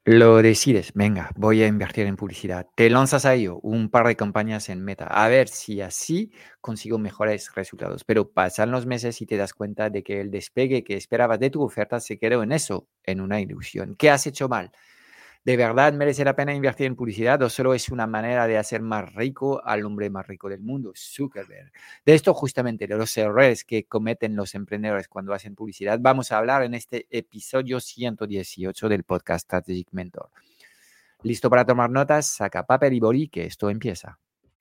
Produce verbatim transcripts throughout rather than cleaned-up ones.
Lo decides, venga, voy a invertir en publicidad. Te lanzas a ello, un par de campañas en Meta, a ver si así consigo mejores resultados. Pero pasan los meses y te das cuenta de que el despegue que esperabas de tu oferta se quedó en eso, en una ilusión. ¿Qué has hecho mal? ¿De verdad merece la pena invertir en publicidad o solo es una manera de hacer más rico al hombre más rico del mundo, Zuckerberg? De esto justamente, de los errores que cometen los emprendedores cuando hacen publicidad, vamos a hablar en este episodio ciento dieciocho del podcast Strategic Mentor. ¿Listo para tomar notas? Saca papel y boli, que esto empieza.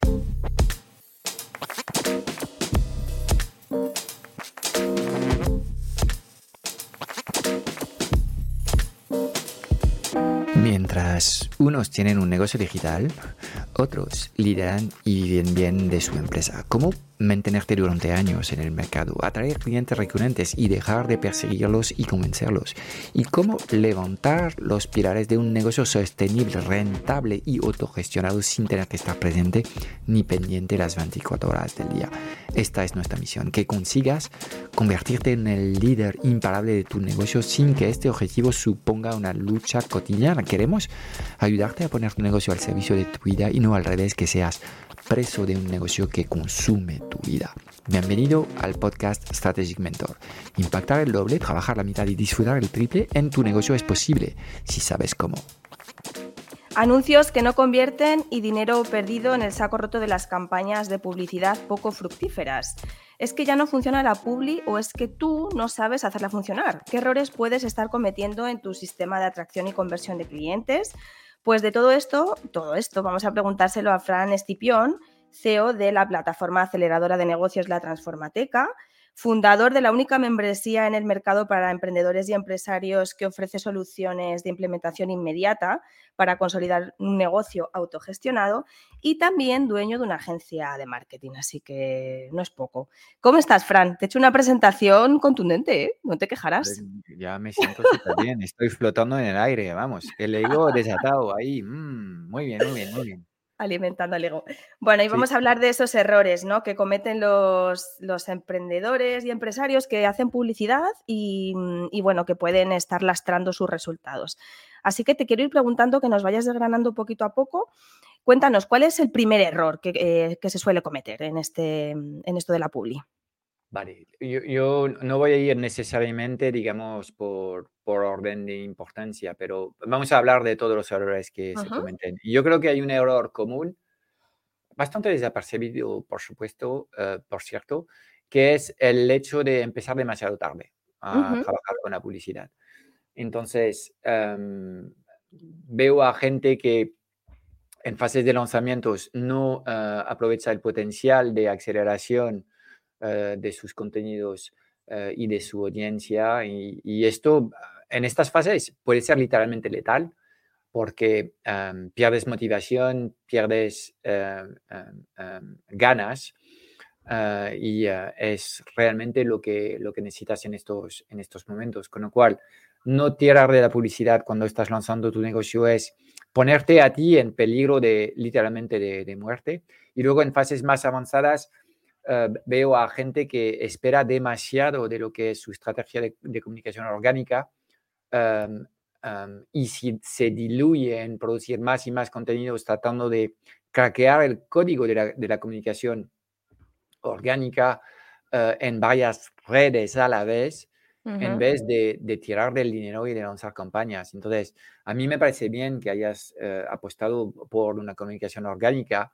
Mientras unos tienen un negocio digital, otros lideran y viven bien de su empresa. ¿Cómo mantenerte durante años en el mercado, atraer clientes recurrentes y dejar de perseguirlos y convencerlos? ¿Y cómo levantar los pilares de un negocio sostenible, rentable y autogestionado sin tener que estar presente ni pendiente las veinticuatro horas del día? Esta es nuestra misión, que consigas convertirte en el líder imparable de tu negocio sin que este objetivo suponga una lucha cotidiana. Queremos ayudarte a poner tu negocio al servicio de tu vida y no al revés, que seas preso de un negocio que consume tu vida. Bienvenido al podcast Strategic Mentor. Impactar el doble, trabajar la mitad y disfrutar el triple en tu negocio es posible si sabes cómo. Anuncios que no convierten y dinero perdido en el saco roto de las campañas de publicidad poco fructíferas. ¿Es que ya no funciona la publi o es que tú no sabes hacerla funcionar? ¿Qué errores puedes estar cometiendo en tu sistema de atracción y conversión de clientes? Pues de todo esto, todo esto vamos a preguntárselo a Fran Estipión, C E O de la plataforma aceleradora de negocios La Transformateca, fundador de la única membresía en el mercado para emprendedores y empresarios que ofrece soluciones de implementación inmediata para consolidar un negocio autogestionado y también dueño de una agencia de marketing, así que no es poco. ¿Cómo estás, Fran? Te he hecho una presentación contundente, ¿eh? No te quejarás. Ya me siento súper bien, estoy flotando en el aire, vamos, el ego desatado ahí, mm, muy bien, muy bien, muy bien. Alimentando al ego. Bueno, y Sí. vamos a hablar de esos errores, ¿no?, que cometen los, los emprendedores y empresarios que hacen publicidad y, y, bueno, que pueden estar lastrando sus resultados. Así que te quiero ir preguntando, que nos vayas desgranando poquito a poco. Cuéntanos, ¿cuál es el primer error que, eh, que se suele cometer en, este, en esto de la publi? Vale, yo, yo no voy a ir necesariamente, digamos, por, por orden de importancia, pero vamos a hablar de todos los errores que se Uh-huh. cometen. Y yo creo que hay un error común, bastante desapercibido, por supuesto, eh, por cierto, que es el hecho de empezar demasiado tarde a Uh-huh. trabajar con la publicidad. Entonces, em, veo a gente que en fases de lanzamientos no eh, aprovecha el potencial de aceleración eh, de sus contenidos eh, y de su audiencia. Y, y esto, en estas fases, puede ser literalmente letal porque um, pierdes motivación, pierdes uh, um, um, ganas uh, y uh, es realmente lo que, lo que necesitas en estos, en estos momentos. Con lo cual, no tirar de la publicidad cuando estás lanzando tu negocio es ponerte a ti en peligro de literalmente de, de muerte. Y luego en fases más avanzadas, Uh, veo a gente que espera demasiado de lo que es su estrategia de, de comunicación orgánica um, um, y si se diluye en producir más y más contenidos tratando de craquear el código de la, de la comunicación orgánica uh, en varias redes a la vez, en Uh-huh. vez de, de tirar del dinero y de lanzar campañas. Entonces, a mí me parece bien que hayas uh, apostado por una comunicación orgánica,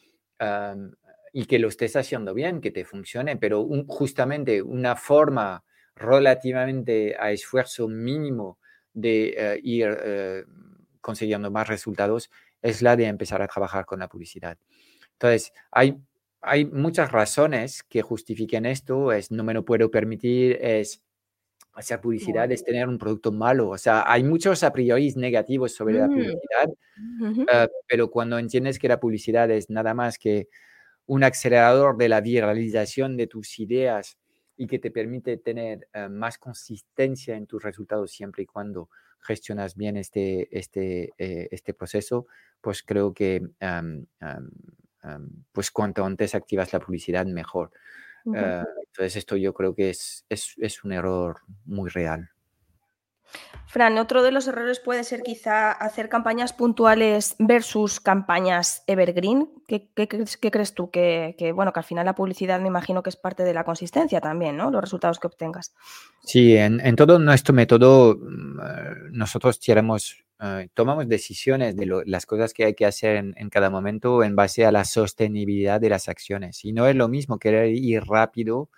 um, y que lo estés haciendo bien, que te funcione, pero un, justamente una forma relativamente a esfuerzo mínimo de uh, ir uh, consiguiendo más resultados es la de empezar a trabajar con la publicidad. Entonces, hay, hay muchas razones que justifiquen esto, es no me lo puedo permitir, es hacer publicidad, es tener un producto malo. O sea, hay muchos a priori negativos sobre la Uh-huh. publicidad, Uh-huh. uh, pero cuando entiendes que la publicidad es nada más que un acelerador de la viralización de tus ideas y que te permite tener uh, más consistencia en tus resultados siempre y cuando gestionas bien este, este, eh, este proceso, pues creo que um, um, um, pues cuanto antes activas la publicidad, mejor. Uh-huh. Uh, entonces esto yo creo que es, es, es un error muy real. Fran, otro de los errores puede ser quizá hacer campañas puntuales versus campañas evergreen. ¿Qué, qué, crees, qué crees tú? Que, que, bueno, que al final la publicidad me imagino que es parte de la consistencia también, ¿no? Los resultados que obtengas. Sí, en, en todo nuestro método mm, eh, nosotros tiramos, eh, tomamos decisiones de lo- las cosas que hay que hacer en, en cada momento en base a la sostenibilidad de las acciones. Y no es lo mismo querer ir rápido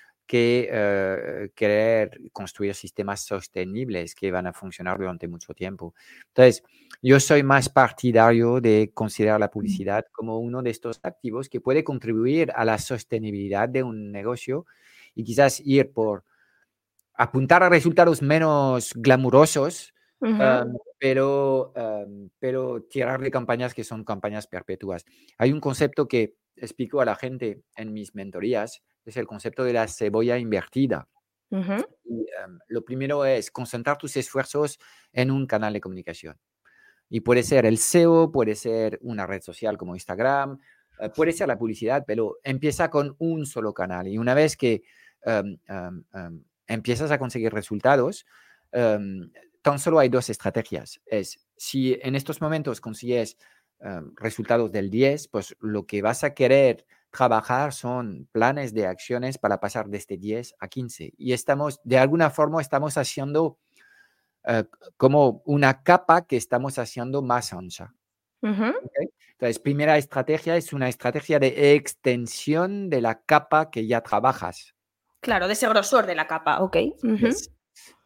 que eh, querer construir sistemas sostenibles que van a funcionar durante mucho tiempo. Entonces, yo soy más partidario de considerar la publicidad como uno de estos activos que puede contribuir a la sostenibilidad de un negocio y quizás ir por apuntar a resultados menos glamurosos, Uh-huh. um, pero, um, pero tirar de campañas que son campañas perpetuas. Hay un concepto que explico a la gente en mis mentorías, es el concepto de la cebolla invertida. Uh-huh. Y, um, lo primero es concentrar tus esfuerzos en un canal de comunicación. Y puede ser el S E O, puede ser una red social como Instagram, uh, puede ser la publicidad, pero empieza con un solo canal. Y una vez que um, um, um, empiezas a conseguir resultados, um, tan solo hay dos estrategias. Es si en estos momentos consigues um, resultados del diez, pues lo que vas a querer trabajar son planes de acciones para pasar desde diez a quince. Y estamos, de alguna forma, estamos haciendo uh, como una capa que estamos haciendo más ancha. Uh-huh. ¿Okay? Entonces, primera estrategia es una estrategia de extensión de la capa que ya trabajas. Claro, de ese grosor de la capa, ok. Uh-huh. Yes.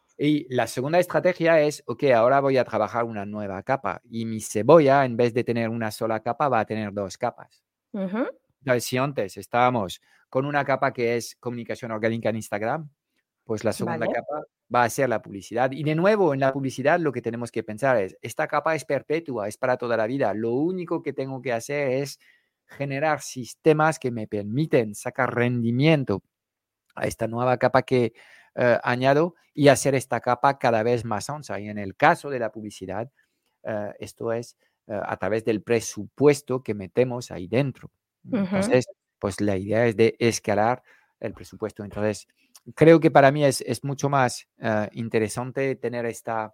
Y la segunda estrategia es, ok, ahora voy a trabajar una nueva capa y mi cebolla, en vez de tener una sola capa, va a tener dos capas. Uh-huh. Entonces, si antes estábamos con una capa que es comunicación orgánica en Instagram, pues la segunda Vale. capa va a ser la publicidad. Y de nuevo, en la publicidad lo que tenemos que pensar es, esta capa es perpetua, es para toda la vida. Lo único que tengo que hacer es generar sistemas que me permiten sacar rendimiento a esta nueva capa que eh, añado y hacer esta capa cada vez más ancha. Y en el caso de la publicidad, eh, esto es eh, a través del presupuesto que metemos ahí dentro. Uh-huh. Entonces, pues la idea es de escalar el presupuesto. Entonces, creo que para mí es, es mucho más uh, interesante tener esta,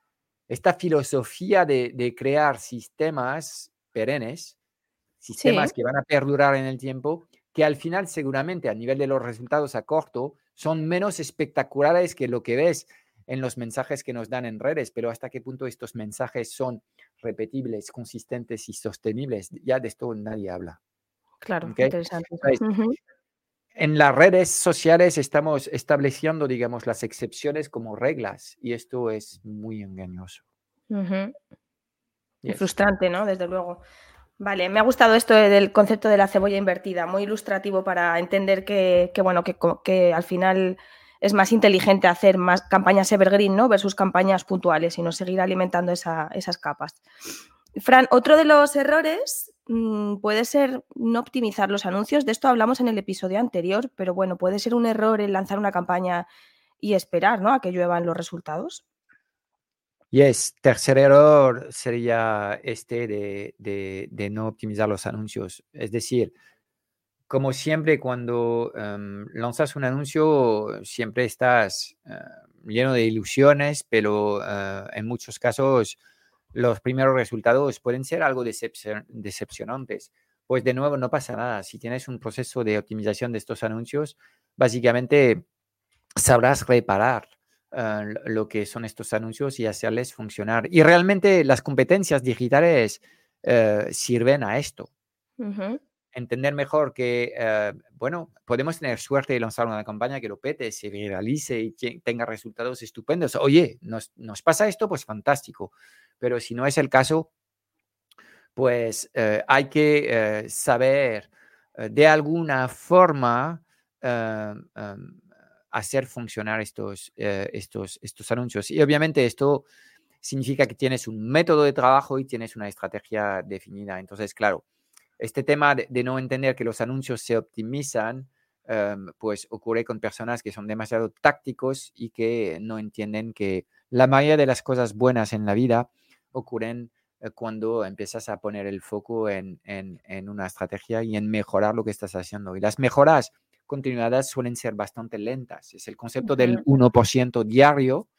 esta filosofía de, de crear sistemas perennes, Sí. sistemas que van a perdurar en el tiempo, que al final seguramente a nivel de los resultados a corto son menos espectaculares que lo que ves en los mensajes que nos dan en redes, pero hasta qué punto estos mensajes son repetibles, consistentes y sostenibles, ya de esto nadie habla. Claro, ¿Okay? interesante. Entonces, Uh-huh. en las redes sociales estamos estableciendo, digamos, las excepciones como reglas y esto es muy engañoso. Uh-huh. Y Yes. frustrante, ¿no? Desde luego. Vale, me ha gustado esto del concepto de la cebolla invertida, muy ilustrativo para entender que, que, bueno, que, que al final es más inteligente hacer más campañas evergreen, ¿no? Versus campañas puntuales y no seguir alimentando esa, esas capas. Fran, otro de los errores mmm, puede ser no optimizar los anuncios. De esto hablamos en el episodio anterior, pero bueno, puede ser un error el lanzar una campaña y esperar, ¿no? A que lluevan los resultados. Yes, tercer error sería este de, de, de no optimizar los anuncios. Es decir, como siempre, cuando um, lanzas un anuncio, siempre estás uh, lleno de ilusiones, pero uh, en muchos casos los primeros resultados pueden ser algo decepcion decepcionantes. Pues de nuevo, no pasa nada. Si tienes un proceso de optimización de estos anuncios, básicamente sabrás reparar uh, lo que son estos anuncios y hacerles funcionar. Y realmente las competencias digitales uh, sirven a esto. Uh-huh. Entender mejor que, uh, bueno, podemos tener suerte de lanzar una campaña que lo pete, se viralice y tenga resultados estupendos. Oye, ¿nos, nos pasa esto? Pues fantástico. Pero si no es el caso, pues uh, hay que uh, saber uh, de alguna forma uh, um, hacer funcionar estos, uh, estos, estos anuncios. Y obviamente esto significa que tienes un método de trabajo y tienes una estrategia definida. Entonces, claro, este tema de, de no entender que los anuncios se optimizan, um, pues ocurre con personas que son demasiado tácticos y que no entienden que la mayoría de las cosas buenas en la vida ocurren eh, cuando empiezas a poner el foco en, en, en una estrategia y en mejorar lo que estás haciendo. Y las mejoras continuadas suelen ser bastante lentas. Es el concepto del Uh-huh. uno por ciento diario,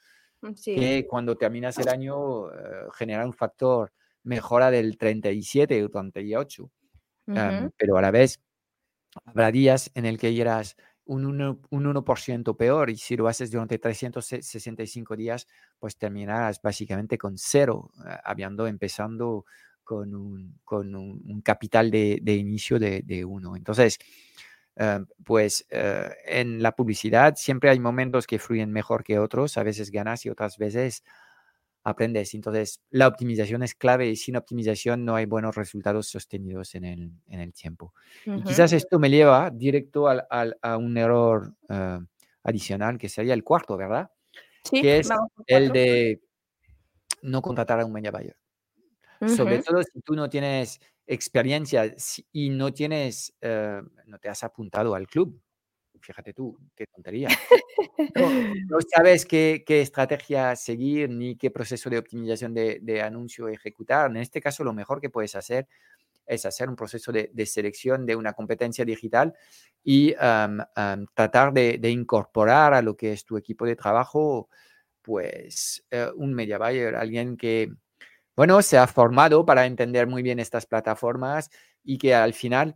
Sí. que cuando terminas el año uh, genera un factor mejora del treinta y siete o treinta y ocho. Uh-huh. Um, pero a la vez habrá días en el que irás un uno, un uno por ciento peor, y si lo haces durante trescientos sesenta y cinco días, pues terminarás básicamente con cero, uh, habiendo empezando con un, con un, un capital de, de inicio de, de uno. Entonces, uh, pues uh, en la publicidad siempre hay momentos que fluyen mejor que otros, a veces ganas y otras veces aprendes. Entonces, la optimización es clave, y sin optimización no hay buenos resultados sostenidos en el, en el tiempo. Uh-huh. Y quizás esto me lleva directo al, al, a un error uh, adicional, que sería el cuarto, ¿verdad? Sí, que es vamos por el cuatro. de no contratar a un media buyer. Uh-huh. Sobre todo si tú no tienes experiencia y no tienes, uh, no te has apuntado al club. Fíjate tú, qué tontería. No, no sabes qué, qué estrategia seguir ni qué proceso de optimización de, de anuncio ejecutar. En este caso, lo mejor que puedes hacer es hacer un proceso de, de selección de una competencia digital y um, um, tratar de, de incorporar a lo que es tu equipo de trabajo, pues uh, un media buyer, alguien que, bueno, se ha formado para entender muy bien estas plataformas y que al final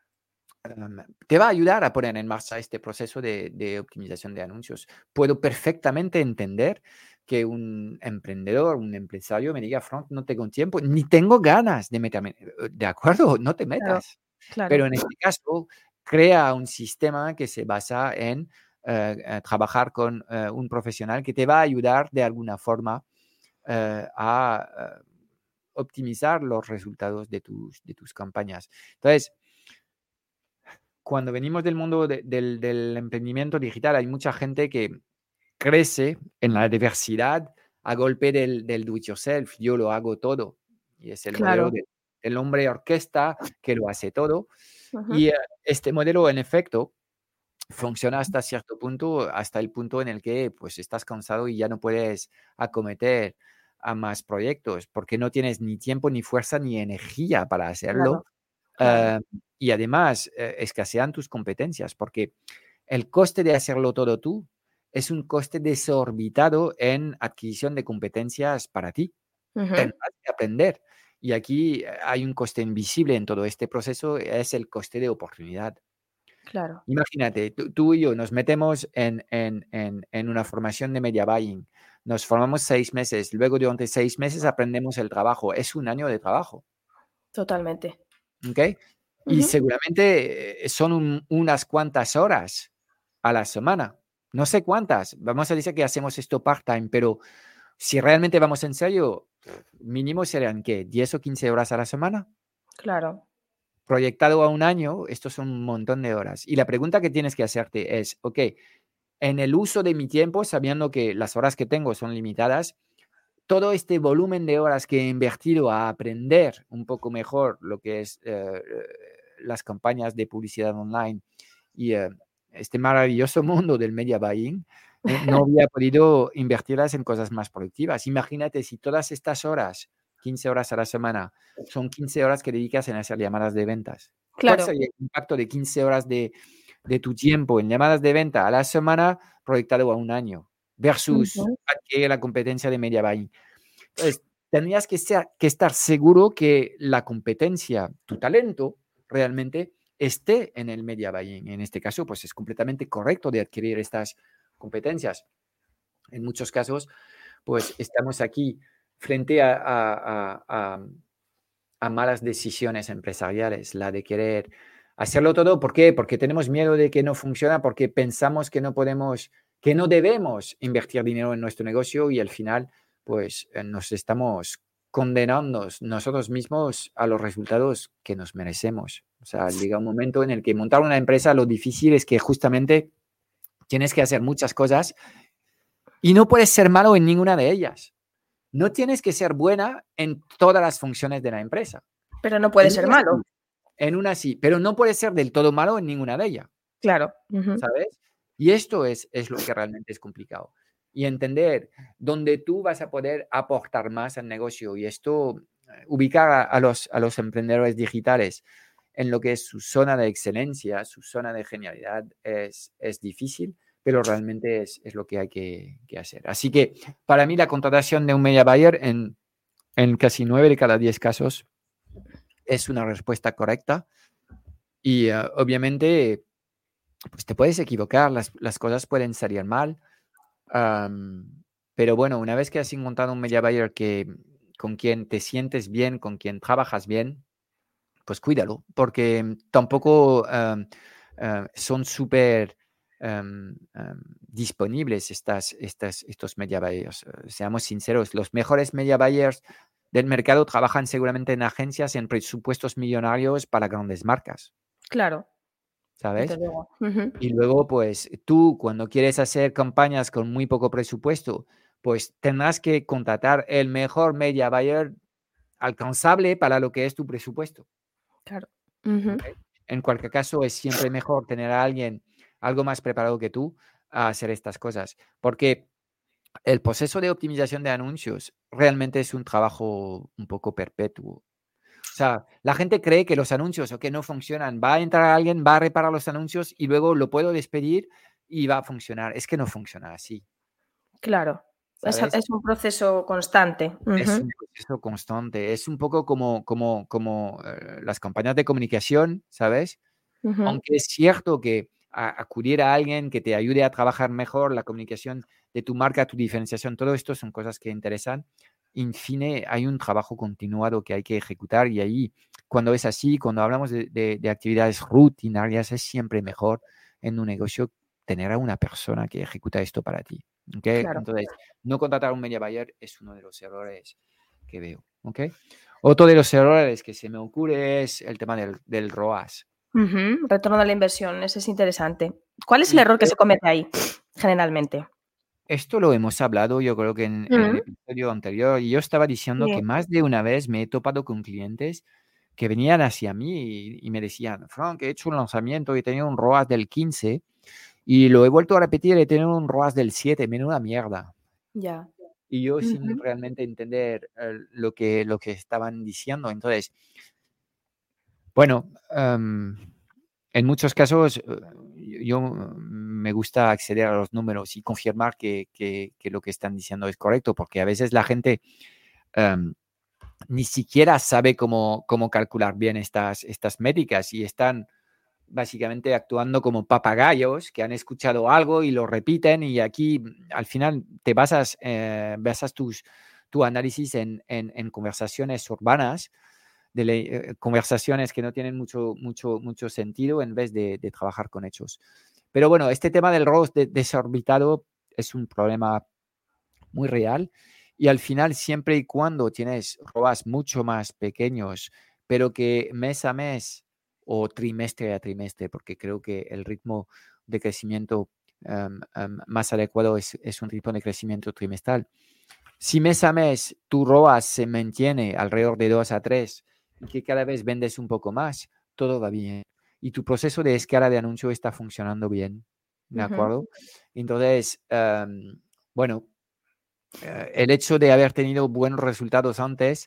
te va a ayudar a poner en marcha este proceso de, de optimización de anuncios. Puedo perfectamente entender que un emprendedor, un empresario me diga, Frank, no tengo tiempo, ni tengo ganas de meterme. De acuerdo, no te metas. Claro, claro. Pero en este caso, crea un sistema que se basa en uh, trabajar con uh, un profesional que te va a ayudar de alguna forma uh, a uh, optimizar los resultados de tus, de tus campañas. Entonces, cuando venimos del mundo de, del, del emprendimiento digital, hay mucha gente que crece en la diversidad a golpe del, del do-it-yourself. Yo lo hago todo. Y es el Claro. modelo de, del hombre orquesta que lo hace todo. Uh-huh. Y uh, este modelo, en efecto, funciona hasta cierto punto, hasta el punto en el que pues, estás cansado y ya no puedes acometer a más proyectos porque no tienes ni tiempo, ni fuerza, ni energía para hacerlo. Claro. Claro. Uh, y además, eh, escasean tus competencias, porque el coste de hacerlo todo tú es un coste desorbitado en adquisición de competencias para ti. Uh-huh. Tendrás que aprender. Y aquí hay un coste invisible en todo este proceso, es el coste de oportunidad. Claro. Imagínate, tú, tú y yo nos metemos en, en, en, en una formación de media buying, nos formamos seis meses, luego durante seis meses aprendemos el trabajo, es un año de trabajo. Totalmente. ¿Ok? Y uh-huh. seguramente son un, unas cuantas horas a la semana. No sé cuántas. Vamos a decir que hacemos esto part-time, pero si realmente vamos en serio, mínimo serían, ¿qué? ¿diez o quince horas a la semana? Claro. Proyectado a un año, esto son un montón de horas. Y la pregunta que tienes que hacerte es, ok, en el uso de mi tiempo, sabiendo que las horas que tengo son limitadas, todo este volumen de horas que he invertido a aprender un poco mejor lo que es eh, las campañas de publicidad online y eh, este maravilloso mundo del media buying, eh, no había podido invertirlas en cosas más productivas. Imagínate si todas estas horas, quince horas a la semana, son quince horas que dedicas en hacer llamadas de ventas. Claro. ¿Cuál sería el impacto de quince horas de, de tu tiempo en llamadas de venta a la semana proyectado a un año versus uh-huh. adquirir la competencia de media buying? Entonces, tendrías que, ser, que estar seguro que la competencia, tu talento, realmente esté en el media buying. En este caso, pues es completamente correcto de adquirir estas competencias. En muchos casos, pues estamos aquí frente a, a, a, a malas decisiones empresariales, la de querer hacerlo todo. ¿Por qué? Porque tenemos miedo de que no funciona, porque pensamos que no podemos, que no debemos invertir dinero en nuestro negocio y al final, pues nos estamos condenando nosotros mismos a los resultados que nos merecemos. O sea, llega un momento en el que montar una empresa, lo difícil es que justamente tienes que hacer muchas cosas y no puedes ser malo en ninguna de ellas. No tienes que ser buena en todas las funciones de la empresa. Pero no puede ser malo. Sí, en una sí, pero no puedes ser del todo malo en ninguna de ellas. Claro. Uh-huh. ¿Sabes? Y esto es, es lo que realmente es complicado. Y entender dónde tú vas a poder aportar más al negocio y esto, ubicar a, a, los, a los emprendedores digitales en lo que es su zona de excelencia, su zona de genialidad, es, es difícil, pero realmente es, es lo que hay que, que hacer. Así que para mí la contratación de un media buyer en, en casi nueve de cada diez casos es una respuesta correcta y uh, obviamente pues te puedes equivocar, las, las cosas pueden salir mal, um, pero bueno, una vez que has encontrado un media buyer que, con quien te sientes bien, con quien trabajas bien, pues cuídalo, porque tampoco um, uh, son súper um, um, disponibles estas, estas, estos media buyers. Uh, seamos sinceros, los mejores media buyers del mercado trabajan seguramente en agencias en presupuestos millonarios para grandes marcas. Claro, desde ¿Sabes? luego. Uh-huh. Y luego, pues tú, cuando quieres hacer campañas con muy poco presupuesto, pues tendrás que contratar el mejor media buyer alcanzable para lo que es tu presupuesto. Claro. Uh-huh. ¿Okay? En cualquier caso, es siempre mejor tener a alguien algo más preparado que tú a hacer estas cosas, porque el proceso de optimización de anuncios realmente es un trabajo un poco perpetuo. O sea, la gente cree que los anuncios o que no funcionan. Va a entrar alguien, va a reparar los anuncios y luego lo puedo despedir y va a funcionar. Es que no funciona así, Claro, es, ¿sabes? es un proceso constante. Es Uh-huh. un proceso constante. Es un poco como, como, como eh, las campañas de comunicación, ¿sabes? Uh-huh. Aunque es cierto que a, acudir a alguien que te ayude a trabajar mejor la comunicación de tu marca, tu diferenciación, todo esto son cosas que interesan. En fin, hay un trabajo continuado que hay que ejecutar y ahí, cuando es así, cuando hablamos de, de, de actividades rutinarias, es siempre mejor en un negocio tener a una persona que ejecuta esto para ti. ¿Okay? Claro. Entonces, no contratar a un media buyer es uno de los errores que veo. ¿Okay? Otro de los errores que se me ocurre es el tema del, del R O A S. Uh-huh. Retorno de la inversión, ese es interesante. ¿Cuál es el Y error que creo se comete ahí, generalmente? esto lo hemos hablado, yo creo que en, en el Uh-huh. episodio anterior, y yo estaba diciendo Sí. que más de una vez me he topado con clientes que venían hacia mí y, y me decían, Frank, he hecho un lanzamiento y he tenido un R O A S del quince y lo he vuelto a repetir y he tenido un R O A S del siete, menuda mierda. Ya. Y yo sin Uh-huh. realmente entender eh, lo, que, lo que estaban diciendo. Entonces, bueno, um, en muchos casos eh, yo me gusta acceder a los números y confirmar que, que, que lo que están diciendo es correcto, porque a veces la gente um, ni siquiera sabe cómo, cómo calcular bien estas, estas métricas y están básicamente actuando como papagayos que han escuchado algo y lo repiten y aquí al final te basas, eh, basas tus, tu análisis en, en, en conversaciones urbanas, de le, eh, conversaciones que no tienen mucho, mucho, mucho sentido en vez de, de trabajar con hechos. Pero bueno, este tema del R O A S de, desorbitado es un problema muy real y al final siempre y cuando tienes R O A S mucho más pequeños, pero que mes a mes o trimestre a trimestre, porque creo que el ritmo de crecimiento um, um, más adecuado es, es un ritmo de crecimiento trimestral. Si mes a mes tu R O A S se mantiene alrededor de dos a tres y que cada vez vendes un poco más, todo va bien. Y tu proceso de escala de anuncio está funcionando bien. ¿De Uh-huh. acuerdo? Entonces, um, bueno, uh, el hecho de haber tenido buenos resultados antes,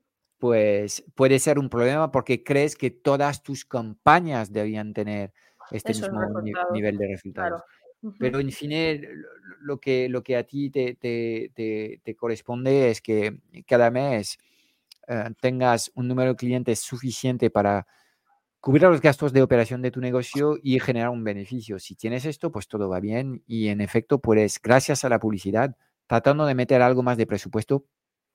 pues puede ser un problema porque crees que todas tus campañas debían tener este Esos mismo ni resultados, nivel de claro. resultados. Uh-huh. Pero en fin, lo que, lo que a ti te, te, te, te corresponde es que cada mes uh, tengas un número de clientes suficiente para cubrir los gastos de operación de tu negocio y generar un beneficio. Si tienes esto, pues todo va bien y en efecto puedes, gracias a la publicidad, tratando de meter algo más de presupuesto,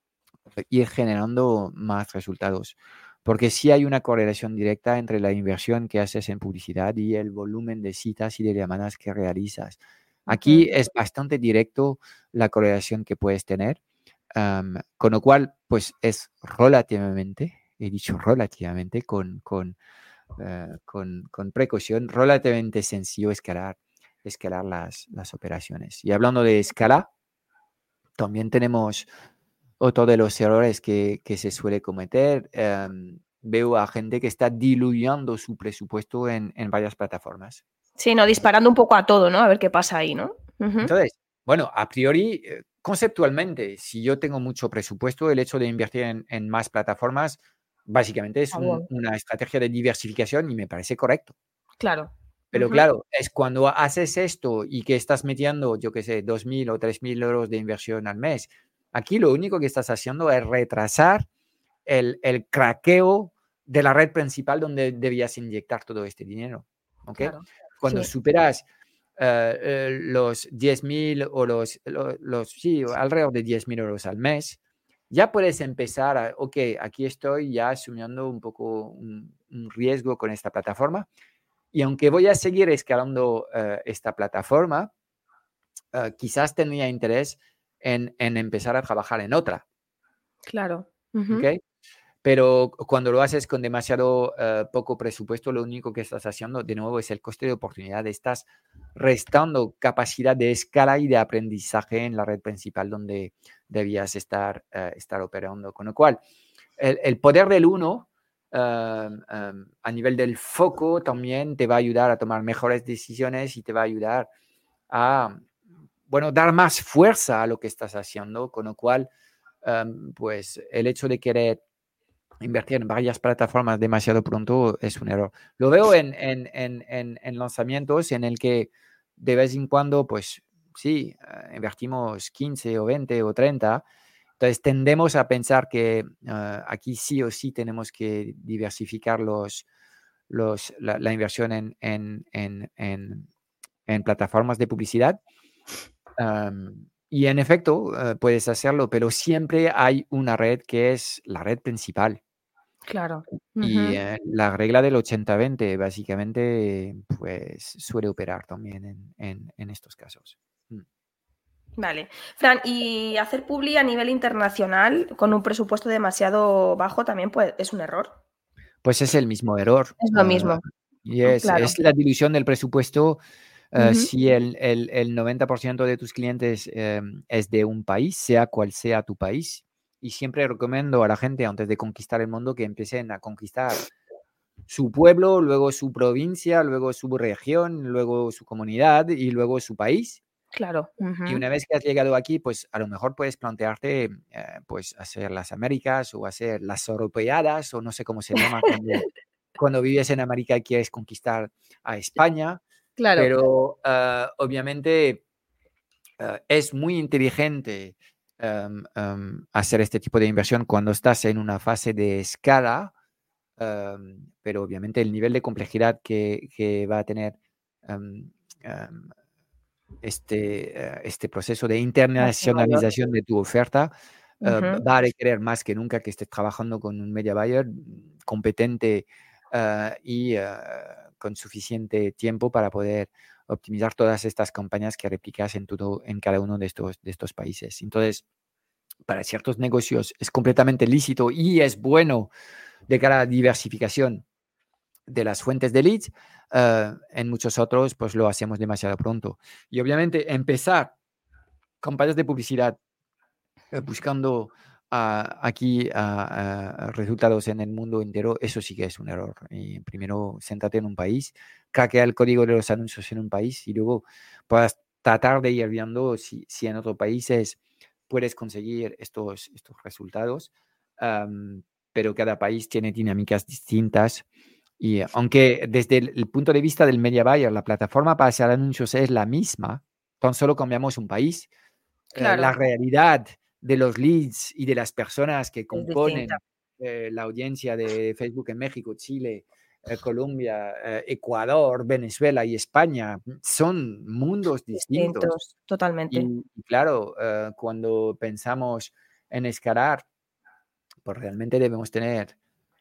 ir generando más resultados. Porque sí hay una correlación directa entre la inversión que haces en publicidad y el volumen de citas y de llamadas que realizas. Aquí Uh-huh. es bastante directo la correlación que puedes tener, um, con lo cual, pues es relativamente, he dicho relativamente, con, con, uh, con, con precaución, relativamente sencillo escalar, escalar las, las operaciones. Y hablando de escala, también tenemos otro de los errores que, que se suele cometer. Um, veo a gente que está diluyendo su presupuesto en, en varias plataformas. Sí, no, disparando un poco a todo, ¿no? A ver qué pasa ahí, ¿no? Uh-huh. Entonces, bueno, a priori, eh, conceptualmente, si yo tengo mucho presupuesto, el hecho de invertir en, en más plataformas, básicamente es Ah, un, bueno. una estrategia de diversificación y me parece correcto. Claro. Pero Ujú. claro, es cuando haces esto y que estás metiendo, yo qué sé, dos mil o tres mil euros de inversión al mes, aquí lo único que estás haciendo es retrasar el, el craqueo de la red principal donde debías inyectar todo este dinero. ¿Ok? Claro, Cuando sí. superas eh, eh, los diez mil o los, los, los, sí, alrededor de diez mil euros al mes, ya puedes empezar a, ok, aquí estoy ya asumiendo un poco un, un riesgo con esta plataforma. Y aunque voy a seguir escalando uh, esta plataforma, uh, quizás tenía interés en, en, empezar a trabajar en otra. Claro. Uh-huh. ¿Okay? Pero cuando lo haces con demasiado uh, poco presupuesto, lo único que estás haciendo, de nuevo, es el coste de oportunidad. Estás restando capacidad de escala y de aprendizaje en la red principal donde debías estar, uh, estar operando. Con lo cual, el, el poder del uno, Um, um, a nivel del foco, también te va a ayudar a tomar mejores decisiones y te va a ayudar a, bueno, dar más fuerza a lo que estás haciendo, con lo cual, um, pues el hecho de querer invertir en varias plataformas demasiado pronto es un error. Lo veo en, en, en, en, en lanzamientos en el que de vez en cuando, pues sí, uh, invertimos quince o veinte o treinta. Entonces tendemos a pensar que uh, aquí sí o sí tenemos que diversificar los, los, la, la inversión en, en, en, en, en plataformas de publicidad. Um, y en efecto, uh, puedes hacerlo, pero siempre hay una red que es la red principal. Claro. Y Uh-huh. eh, la regla del ochenta veinte básicamente pues suele operar también en, en, en estos casos. Mm. Vale. Fran, ¿y hacer publi a nivel internacional con un presupuesto demasiado bajo también pues, es un error? Pues es el mismo error. Es lo Uh, mismo. y es, Claro. es la dilución del presupuesto. Uh, Uh-huh. si el, el, el noventa por ciento de tus clientes um, es de un país, sea cual sea tu país, y siempre recomiendo a la gente antes de conquistar el mundo que empiecen a conquistar su pueblo, luego su provincia, luego su región, luego su comunidad y luego su país. Claro. Uh-huh. Y una vez que has llegado aquí, pues a lo mejor puedes plantearte eh, pues hacer las Américas o hacer las europeadas o no sé cómo se llama cuando, cuando vives en América y quieres conquistar a España. Claro. Pero uh, obviamente uh, es muy inteligente um, um, hacer este tipo de inversión cuando estás en una fase de escala, um, pero obviamente el nivel de complejidad que, que va a tener um, um, este, uh, este proceso de internacionalización de tu oferta uh, uh-huh. va a requerir más que nunca que estés trabajando con un media buyer competente uh, y uh, con suficiente tiempo para poder optimizar todas estas campañas que replicas en, todo, en cada uno de estos, de estos países. Entonces, para ciertos negocios es completamente lícito y es bueno de cara a la diversificación de las fuentes de leads. Uh, en muchos otros, pues lo hacemos demasiado pronto. Y obviamente empezar campañas de publicidad uh, buscando uh, aquí uh, uh, resultados en el mundo entero, eso sí que es un error. Y primero, céntrate en un país, craquea el código de los anuncios en un país y luego puedas tratar de ir viendo si, si en otros países puedes conseguir estos, estos resultados. Um, pero cada país tiene dinámicas distintas. Y aunque desde el, el punto de vista del media buyer, la plataforma para hacer anuncios es la misma, tan solo cambiamos un país, Claro. eh, la realidad de los leads y de las personas que Es componen distinta. eh, la audiencia de Facebook en México, Chile, eh, Colombia, eh, Ecuador, Venezuela y España son mundos distintos. Distintos, totalmente. Y, y claro, eh, cuando pensamos en escalar, pues realmente debemos tener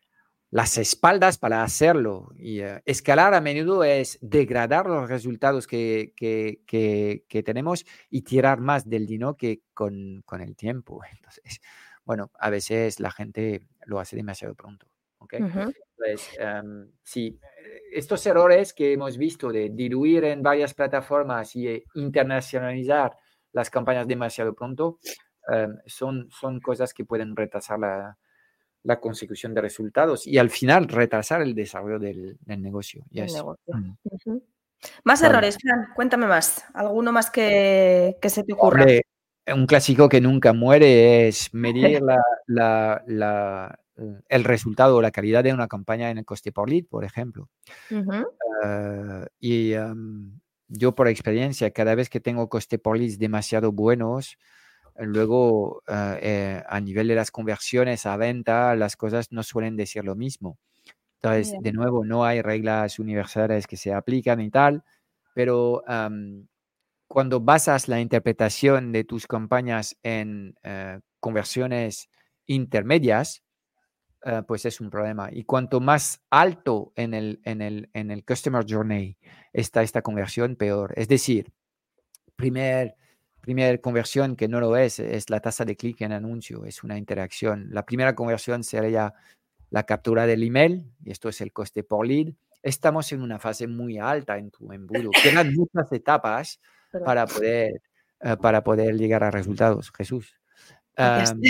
las espaldas para hacerlo. Y uh, escalar a menudo es degradar los resultados que, que, que, que tenemos y tirar más del dinero que con, con el tiempo. Entonces, bueno, a veces la gente lo hace demasiado pronto. ¿Okay? Uh-huh. Entonces, um, sí, estos errores que hemos visto de diluir en varias plataformas y eh, internacionalizar las campañas demasiado pronto um, son, son cosas que pueden retrasar la la consecución de resultados y al final retrasar el desarrollo del, del negocio. El Yes. negocio. Mm. Uh-huh. Más Vale. errores, Fran, cuéntame más. ¿Alguno más que, que se te ocurra? Hombre, un clásico que nunca muere es medir la, la, la, el resultado o la calidad de una campaña en el coste por lead, por ejemplo. Ujú. Uh, y um, yo por experiencia, cada vez que tengo coste por leads demasiado buenos, luego uh, eh, a nivel de las conversiones a venta, las cosas no suelen decir lo mismo. Entonces, Yeah. de nuevo, no hay reglas universales que se aplican y tal, pero um, cuando basas la interpretación de tus campañas en uh, conversiones intermedias, uh, pues es un problema. Y cuanto más alto en el, en, el, en el Customer Journey está esta conversión, peor. Es decir, primer, primer conversión que no lo es, es la tasa de clic en anuncio, es una interacción. La primera conversión sería la captura del email, y esto es el coste por lead. Estamos en una fase muy alta en tu embudo. Quedan muchas etapas para poder, uh, para poder llegar a resultados, Jesús. Gracias. Um,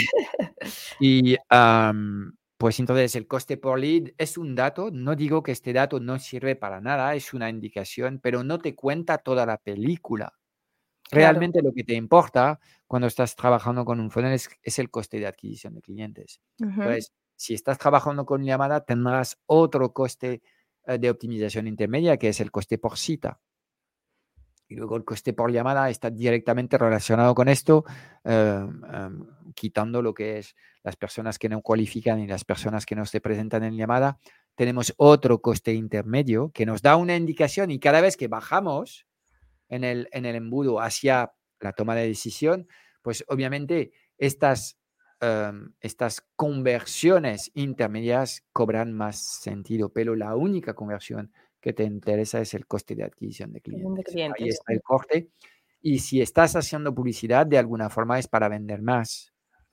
y um, pues entonces el coste por lead es un dato. No digo que este dato no sirve para nada, es una indicación, pero no te cuenta toda la película. Realmente Claro. lo que te importa cuando estás trabajando con un funnel es, es el coste de adquisición de clientes. Uh-huh. Entonces, si estás trabajando con llamada, tendrás otro coste uh, de optimización intermedia, que es el coste por cita. Y luego el coste por llamada está directamente relacionado con esto, uh, um, quitando lo que es las personas que no cualifican y las personas que no se presentan en llamada. Tenemos otro coste intermedio que nos da una indicación, y cada vez que bajamos en el, en el embudo hacia la toma de decisión, pues obviamente estas, um, estas conversiones intermedias cobran más sentido, pero la única conversión que te interesa es el coste de adquisición de clientes. De clientes. Ahí está el corte. Y si estás haciendo publicidad, de alguna forma es para vender más.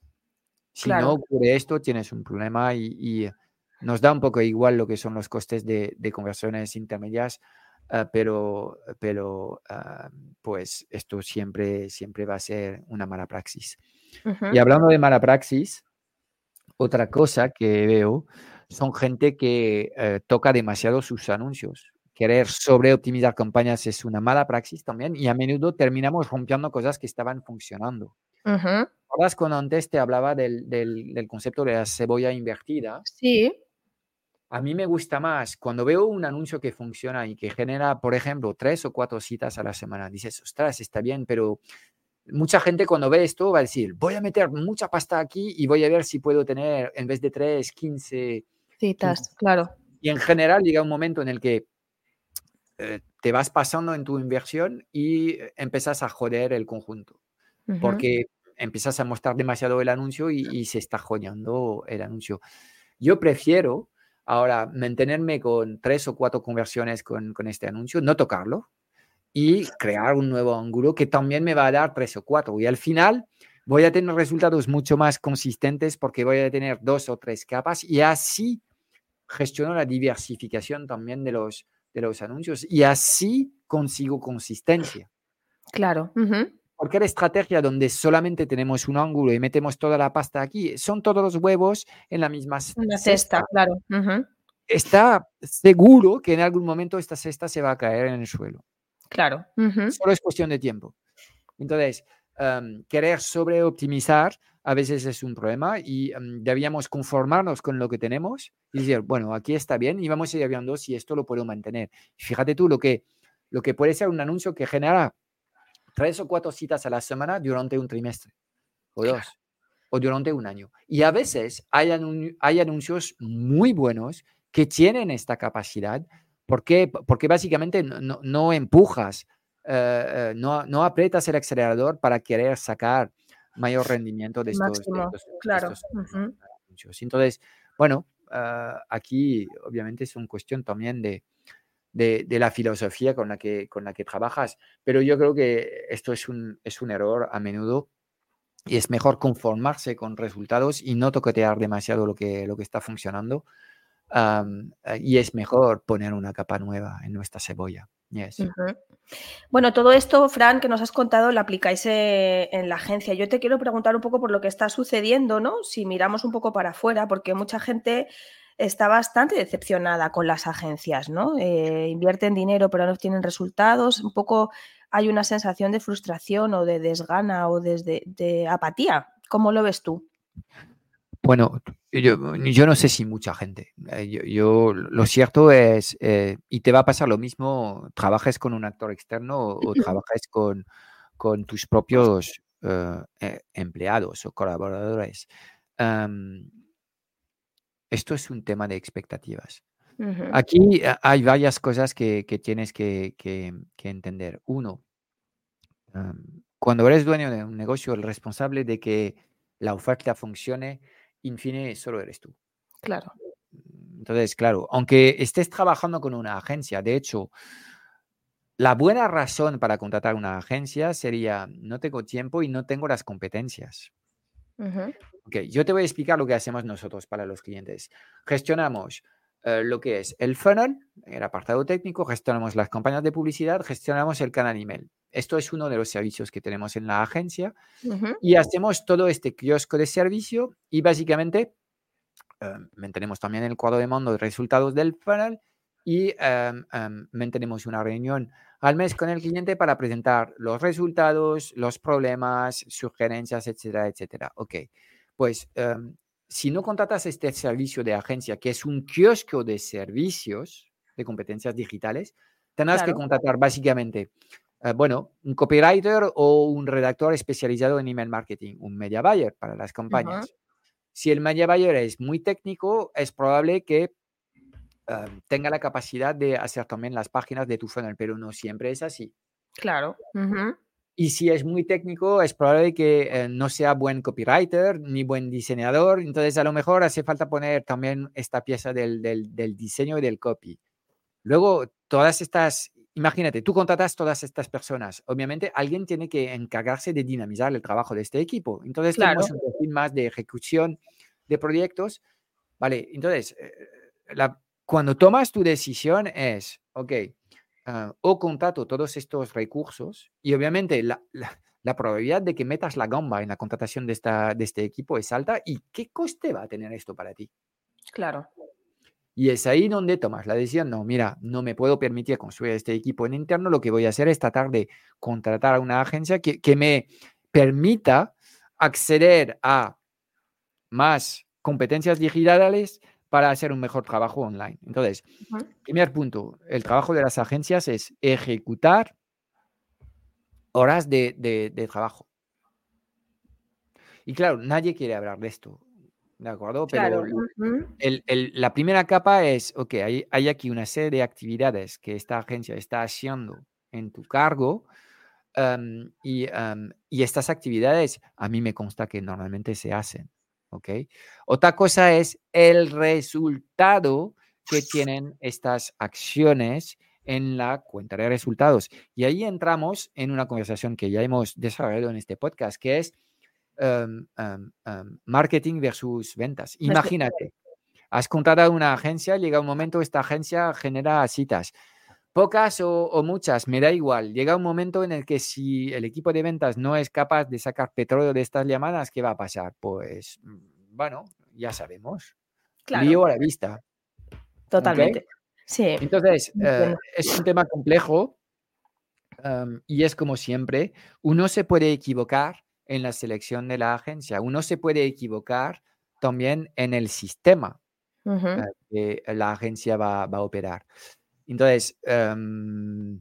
Si Claro. no ocurre esto, tienes un problema, y, y nos da un poco igual lo que son los costes de, de conversiones intermedias, uh, pero, pero uh, pues esto siempre, siempre va a ser una mala praxis. Uh-huh. Y hablando de mala praxis, otra cosa que veo son gente que uh, toca demasiado sus anuncios. Querer sobreoptimizar campañas es una mala praxis también, y a menudo terminamos rompiendo cosas que estaban funcionando. Uh-huh. ¿Recuerdas cuando antes te hablaba del, del, del concepto de la cebolla invertida? Sí. A mí me gusta más cuando veo un anuncio que funciona y que genera, por ejemplo, tres o cuatro citas a la semana. Dices, ostras, está bien, pero mucha gente cuando ve esto va a decir, voy a meter mucha pasta aquí y voy a ver si puedo tener, en vez de tres, quince citas. quince. Claro. Y en general llega un momento en el que eh, te vas pasando en tu inversión y empiezas a joder el conjunto. Uh-huh. Porque empiezas a mostrar demasiado el anuncio y, y se está jodeando el anuncio. Yo prefiero ahora mantenerme con tres o cuatro conversiones con, con este anuncio, no tocarlo, y crear un nuevo ángulo que también me va a dar tres o cuatro. Y al final voy a tener resultados mucho más consistentes porque voy a tener dos o tres capas, y así gestiono la diversificación también de los, de los anuncios, y así consigo consistencia. Claro. Uh-huh. Cualquier estrategia donde solamente tenemos un ángulo y metemos toda la pasta aquí, son todos los huevos en la misma Una cesta. cesta, claro. Uh-huh. Está seguro que en algún momento esta cesta se va a caer en el suelo. Claro. Uh-huh. Solo es cuestión de tiempo. Entonces, um, querer sobreoptimizar a veces es un problema, y um, debíamos conformarnos con lo que tenemos y decir, bueno, aquí está bien, y vamos a ir viendo si esto lo puedo mantener. Fíjate tú lo que, lo que puede ser un anuncio que genera tres o cuatro citas a la semana durante un trimestre, o dos, claro, o durante un año. Y a veces hay, anun hay anuncios muy buenos que tienen esta capacidad, porque, porque básicamente no, no, no empujas, uh, uh, no, no aprietas el acelerador para querer sacar mayor rendimiento de estos, de estos, claro. de estos Uh-huh. anuncios. Entonces, bueno, uh, aquí obviamente es una cuestión también de, De, de la filosofía con la, que, con la que trabajas. Pero yo creo que esto es un, es un error a menudo, y es mejor conformarse con resultados y no toquetear demasiado lo que, lo que está funcionando. Um, y es mejor poner una capa nueva en nuestra cebolla. Yes. Uh-huh. Bueno, todo esto, Fran, que nos has contado, lo aplicáis en la agencia. Yo te quiero preguntar un poco por lo que está sucediendo, ¿no? Si miramos un poco para afuera, porque mucha gente está bastante decepcionada con las agencias, ¿no? Eh, invierten dinero pero no obtienen resultados. Un poco hay una sensación de frustración o de desgana o de, de, de apatía. ¿Cómo lo ves tú? Bueno, yo, yo no sé si mucha gente. Eh, yo, yo- lo cierto es, eh, y te va a pasar lo mismo, trabajes con un actor externo o, o trabajes con, con tus propios eh, eh, empleados o colaboradores. Am, esto es un tema de expectativas. Ujú. Aquí eh, hay varias cosas que, que tienes que, que- que entender. Uno, am, cuando eres dueño de un negocio, el responsable de que la oferta funcione, in fine, solo eres tú. Claro. Entonces, claro, aunque estés trabajando con una agencia, de hecho, la buena razón para contratar una agencia sería no tengo tiempo y no tengo las competencias. Ujú. Ok, yo te voy a explicar lo que hacemos nosotros para los clientes. Gestionamos eh, lo que es el funnel, el apartado técnico, gestionamos las campañas de publicidad, gestionamos el canal email. Esto es uno de los servicios que tenemos en la agencia Ujú. y hacemos todo este kiosco de servicio y básicamente eh, mantenemos también el cuadro de mando de resultados del funnel y em, em, mantenemos una reunión al mes con el cliente para presentar los resultados, los problemas, sugerencias, etcétera, etcétera. Ok, pues em, si no contratas este servicio de agencia, que es un kiosco de servicios de competencias digitales, tendrás que Claro. contratar básicamente, eh, bueno, un copywriter o un redactor especializado en email marketing, un media buyer para las Ujú. campañas. Si el media buyer es muy técnico, es probable que eh, tenga la capacidad de hacer también las páginas de tu funnel, pero no siempre es así. Claro. Ujú. Y si es muy técnico, es probable que eh, no sea buen copywriter ni buen diseñador. Entonces, a lo mejor hace falta poner también esta pieza del, del, del diseño y del copy. Luego, todas estas, imagínate, tú contratas todas estas personas. Obviamente, alguien tiene que encargarse de dinamizar el trabajo de este equipo. Entonces, tenemos Claro. un perfil más de ejecución de proyectos. Vale, entonces, eh, la- cuando tomas tu decisión es, ok, ah, o contrato todos estos recursos y obviamente la, la- la probabilidad de que metas la gamba en la contratación de, esta, de este equipo es alta. ¿Y qué coste va a tener esto para ti? Claro. Y es ahí donde tomas la decisión, no, mira, no me puedo permitir construir este equipo en interno, lo que voy a hacer es tratar de contratar a una agencia que, que me permita acceder a más competencias digitales para hacer un mejor trabajo online. Entonces, Ujú. primer punto, el trabajo de las agencias es ejecutar horas de, de- de trabajo. Y claro, nadie quiere hablar de esto, ¿de acuerdo? Pero Claro. Ujú. el- el- la primera capa es, ok, hay, hay aquí una serie de actividades que esta agencia está haciendo en tu cargo. Um, y, um, y estas actividades a mí me consta que normalmente se hacen, ¿ok? Otra cosa es el resultado que tienen estas acciones en la cuenta de resultados. Y ahí entramos en una conversación que ya hemos desarrollado en este podcast, que es um, um, um, marketing versus ventas. Desde- Imagínate, has contratado una agencia, llega un momento, esta agencia genera citas. Pocas o, o muchas, me da igual. Llega un momento en el que si el equipo de ventas no es capaz de sacar petróleo de estas llamadas, ¿qué va a pasar? Pues, mm, bueno, ya sabemos. Claro. Lío a la vista. ¿Ok? Totalmente. Sí. Entonces, eh, Entiendo. es un tema complejo um, y es como siempre, uno se puede equivocar en la selección de la agencia, uno se puede equivocar también en el sistema Ujú. eh, que la agencia va, va a operar. Entonces, um,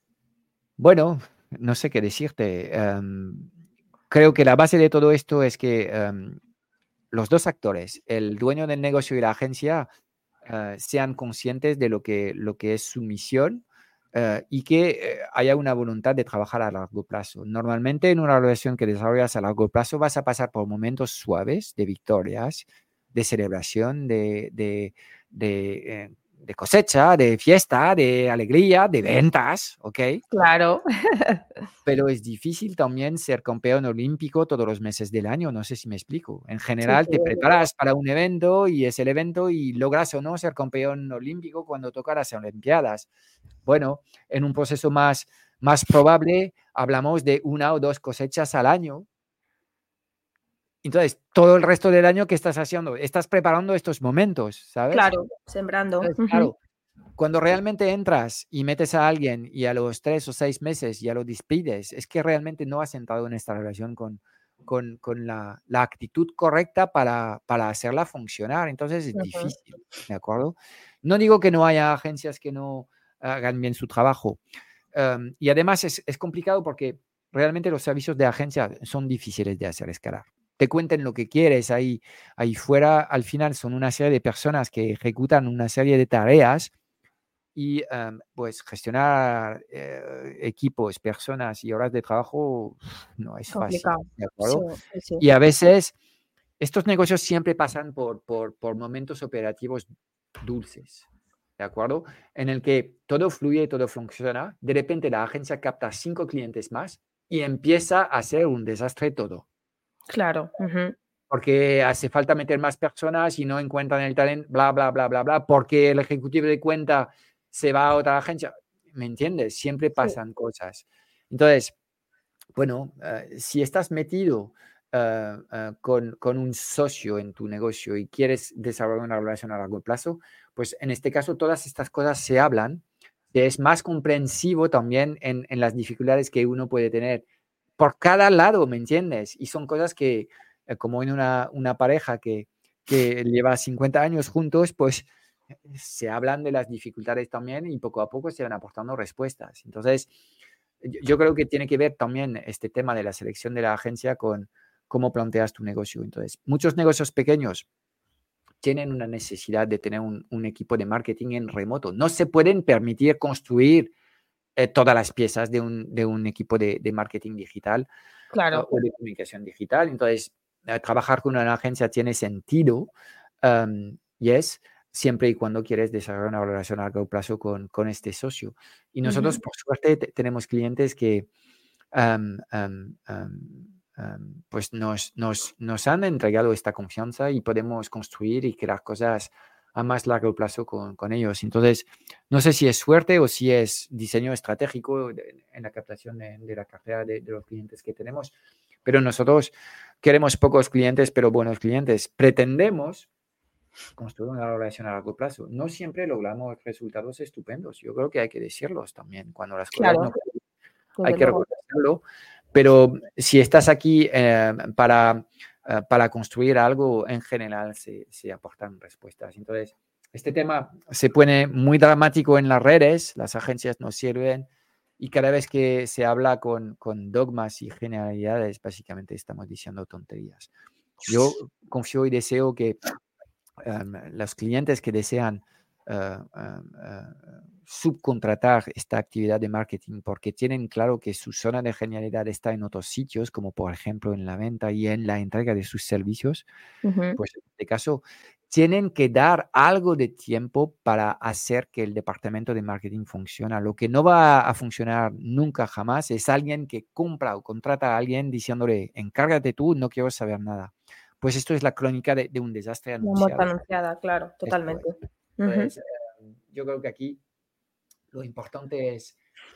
bueno, no sé qué decirte. Em, creo que la base de todo esto es que em, los dos actores, el dueño del negocio y la agencia, eh, sean conscientes de lo que, lo que es su misión eh, y que eh, haya una voluntad de trabajar a largo plazo. Normalmente en una relación que desarrollas a largo plazo vas a pasar por momentos suaves de victorias, de celebración, de, de, de, eh, de cosecha, de fiesta, de alegría, de ventas, ¿ok? Claro. Pero es difícil también ser campeón olímpico todos los meses del año, no sé si me explico. En Sí, general sí, te desde luego. preparas para un evento y es el evento y logras o no ser campeón olímpico cuando toca las Olimpiadas. Bueno, en un proceso más, más probable hablamos de una o dos cosechas al año. Entonces, todo el resto del año, ¿qué estás haciendo? Estás preparando estos momentos, ¿sabes? Claro, sembrando. Entonces, Ujú. claro, cuando realmente entras y metes a alguien y a los tres o seis meses ya lo despides, es que realmente no has entrado en esta relación con, con, con la, la actitud correcta para, para hacerla funcionar. Entonces es Ujú. difícil, ¿de acuerdo? No digo que no haya agencias que no hagan bien su trabajo. Um, y además es, es complicado porque realmente los servicios de agencia son difíciles de hacer escalar. Te cuenten lo que quieres ahí, ahí fuera, al final son una serie de personas que ejecutan una serie de tareas y um, pues gestionar eh, equipos, personas y horas de trabajo no es fácil, Complicado. ¿de Sí, acuerdo? sí, sí. Y a veces estos negocios siempre pasan por, por, por momentos operativos dulces, ¿de acuerdo? En el que todo fluye y todo funciona. De repente la agencia capta cinco clientes más y empieza a ser un desastre todo. Claro. Ujú. Porque hace falta meter más personas y no encuentran el talento, bla, bla, bla, bla, bla, porque el ejecutivo de cuenta se va a otra agencia. ¿Me entiendes? Siempre Sí. pasan cosas. Entonces, bueno, uh, si estás metido uh, uh, con, con un socio en tu negocio y quieres desarrollar una relación a largo plazo, pues en este caso todas estas cosas se hablan, que es más comprensivo también en, en las dificultades que uno puede tener por cada lado, ¿me entiendes? Y son cosas que, eh, como en una, una pareja que, que lleva cincuenta años juntos, pues se hablan de las dificultades también y poco a poco se van aportando respuestas. Entonces, yo creo que tiene que ver también este tema de la selección de la agencia con cómo planteas tu negocio. Entonces, muchos negocios pequeños tienen una necesidad de tener un, un equipo de marketing en remoto. No se pueden permitir construir eh, todas las piezas de un, de un equipo de, de marketing digital uh, Claro. o de comunicación digital. Entonces, uh, trabajar con una agencia tiene sentido um, y es siempre y cuando quieres desarrollar una relación a largo plazo con, con este socio. Y nosotros, Ujú. por suerte, tenemos clientes que um, um, um, um, pues nos, nos, nos han entregado esta confianza y podemos construir y crear cosas a más largo plazo con, con ellos. Entonces, no sé si es suerte o si es diseño estratégico de, en la captación de, de la cartera de, de los clientes que tenemos, pero nosotros queremos pocos clientes, pero buenos clientes. Pretendemos construir una relación a largo plazo. No siempre logramos resultados estupendos. Yo creo que hay que decirlos también. Cuando las cosas Claro, no hay desde que luego. reconocerlo, pero si estás aquí eh, para, uh, para construir algo, en general se, se aportan respuestas. Entonces, este tema se pone muy dramático en las redes, las agencias nos sirven y cada vez que se habla con, con dogmas y generalidades, básicamente estamos diciendo tonterías. Yo confío y deseo que um, los clientes que desean uh, uh, uh, subcontratar esta actividad de marketing porque tienen claro que su zona de genialidad está en otros sitios, como por ejemplo en la venta y en la entrega de sus servicios, Ujú. pues en este caso tienen que dar algo de tiempo para hacer que el departamento de marketing funcione. Lo que no va a funcionar nunca jamás es alguien que compra o contrata a alguien diciéndole, encárgate tú, no quiero saber nada. Pues esto es la crónica de, de un desastre La muerte anunciado. anunciada, claro, Esto totalmente. es. Ujú. Entonces, eh, yo creo que aquí lo importante es,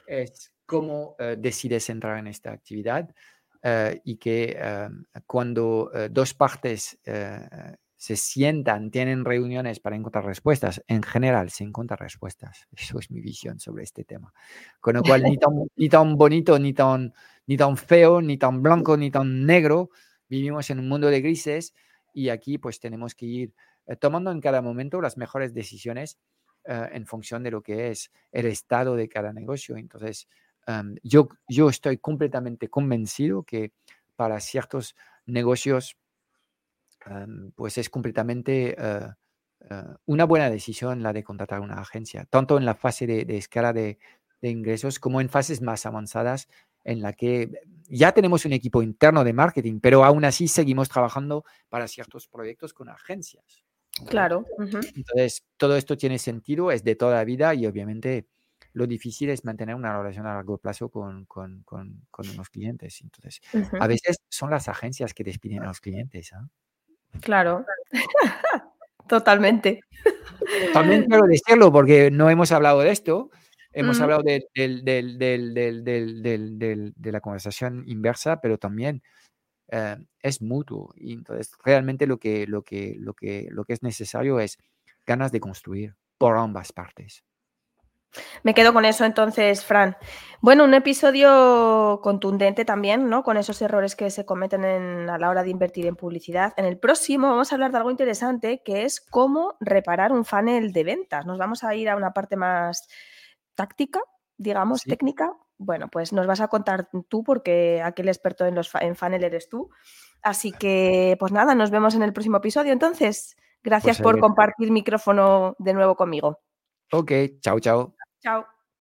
es cómo eh, decides entrar en esta actividad eh, y que eh, cuando eh, dos partes eh, se sientan, tienen reuniones para encontrar respuestas, en general se encuentran respuestas. Eso es mi visión sobre este tema. Con lo cual, ni tan, ni tan bonito, ni tan, ni tan feo, ni tan blanco, ni tan negro. Vivimos en un mundo de grises y aquí pues tenemos que ir eh, tomando en cada momento las mejores decisiones Uh, en función de lo que es el estado de cada negocio. Entonces, um, yo, yo estoy completamente convencido que para ciertos negocios, um, pues es completamente uh, uh, una buena decisión la de contratar una agencia, tanto en la fase de, de escala de, de ingresos como en fases más avanzadas en la que ya tenemos un equipo interno de marketing, pero aún así seguimos trabajando para ciertos proyectos con agencias. ¿Okay? Claro. Ujú. Entonces, todo esto tiene sentido, es de toda la vida y obviamente lo difícil es mantener una relación a largo plazo con, con, con, con unos clientes. Entonces, a Ujú. veces son las agencias que despiden a los clientes. ¿eh? Claro. Totalmente. También quiero decirlo porque no hemos hablado de esto. Hemos Ujú. hablado de, del- del- del- del- del- del- del- de la conversación inversa, pero también eh, es mutuo. Y entonces, realmente lo que, lo, que, lo, que, lo que es necesario es ganas de construir por ambas partes. Me quedo con eso entonces, Fran. Bueno, un episodio contundente también, ¿no? Con esos errores que se cometen en, a la hora de invertir en publicidad. En el próximo vamos a hablar de algo interesante, que es cómo reparar un funnel de ventas. Nos vamos a ir a una parte más táctica, digamos, Sí. técnica. Bueno, pues nos vas a contar tú, porque aquí el experto en, los, en funnel eres tú. Así que, pues nada, nos vemos en el próximo episodio. Entonces, gracias Pues, por eh, compartir micrófono de nuevo conmigo. ok, chao, chao. Chao.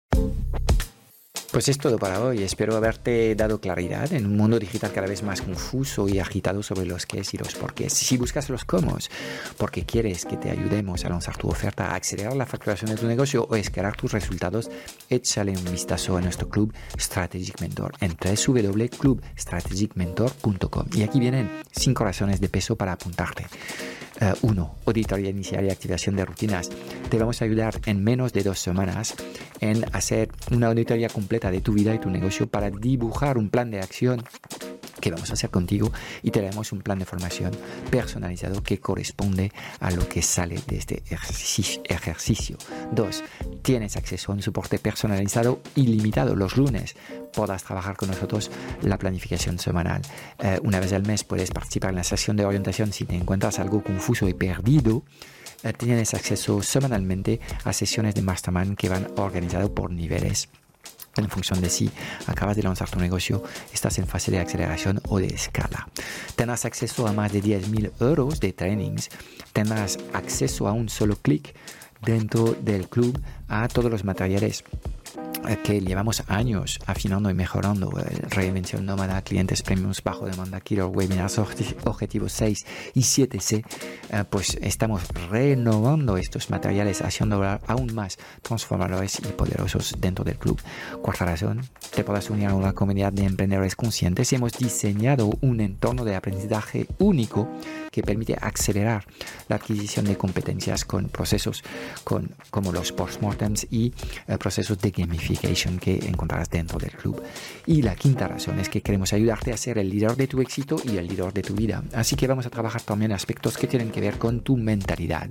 Pues es todo para hoy. Espero haberte dado claridad en un mundo digital cada vez más confuso y agitado sobre los qués y los porqués. Si buscas los cómo, porque quieres que te ayudemos a lanzar tu oferta, a acelerar la facturación de tu negocio o escalar tus resultados, échale un vistazo a nuestro club Strategic Mentor en doble u doble u doble u punto club strategic mentor punto com. Y aquí vienen cinco razones de peso para apuntarte. Uh, uno, auditoría inicial y activación de rutinas. Te vamos a ayudar en menos de dos semanas en hacer una auditoría completa de tu vida y tu negocio para dibujar un plan de acción que vamos a hacer contigo y te daremos un plan de formación personalizado que corresponde a lo que sale de este ejercicio. Dos, tienes acceso a un soporte personalizado ilimitado los lunes. Podrás trabajar con nosotros la planificación semanal. Eh, una vez al mes puedes participar en la sesión de orientación si te encuentras algo confuso y perdido. Eh, tienes acceso semanalmente a sesiones de Mastermind que van organizadas por niveles en función de si acabas de lanzar tu negocio, estás en fase de aceleración o de escala. Tendrás acceso a más de diez mil euros de trainings. Tendrás acceso a un solo clic dentro del club a todos los materiales que llevamos años afinando y mejorando. Reinvención nómada, clientes premiums, bajo demanda, killer webinars, objetivos seis y siete C. Eh, pues estamos renovando estos materiales, haciendo aún más transformadores y poderosos dentro del club. Cuarta razón, te podrás unir a una comunidad de emprendedores conscientes. Hemos diseñado un entorno de aprendizaje único que permite acelerar la adquisición de competencias con procesos con, como los postmortems y eh, procesos de gamification que encontrarás dentro del club. Y la quinta razón es que queremos ayudarte a ser el líder de tu éxito y el líder de tu vida. Así que vamos a trabajar también aspectos que tienen que ver con tu mentalidad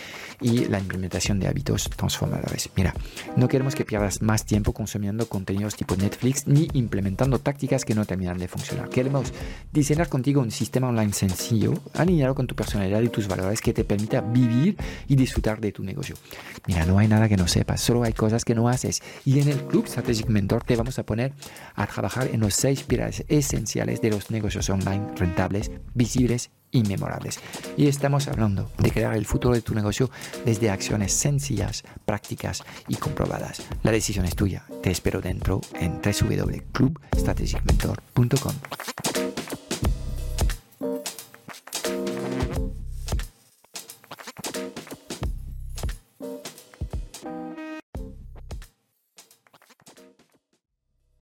y la implementación de hábitos transformadores. Mira, no queremos que pierdas más tiempo consumiendo contenidos tipo Netflix ni implementando tácticas que no terminan de funcionar. Queremos diseñar contigo un sistema online sencillo, alineado con tu personalidad y tus valores que te permita vivir y disfrutar de tu negocio. Mira, no hay nada que no sepas, solo hay cosas que no haces. Y en el Club Strategic Mentor te vamos a poner a trabajar en los seis pilares esenciales de los negocios online rentables, visibles y memorables. Y estamos hablando de crear el futuro de tu negocio desde acciones sencillas, prácticas y comprobadas. La decisión es tuya. Te espero dentro en doble u doble u doble u punto club strategic mentor punto com.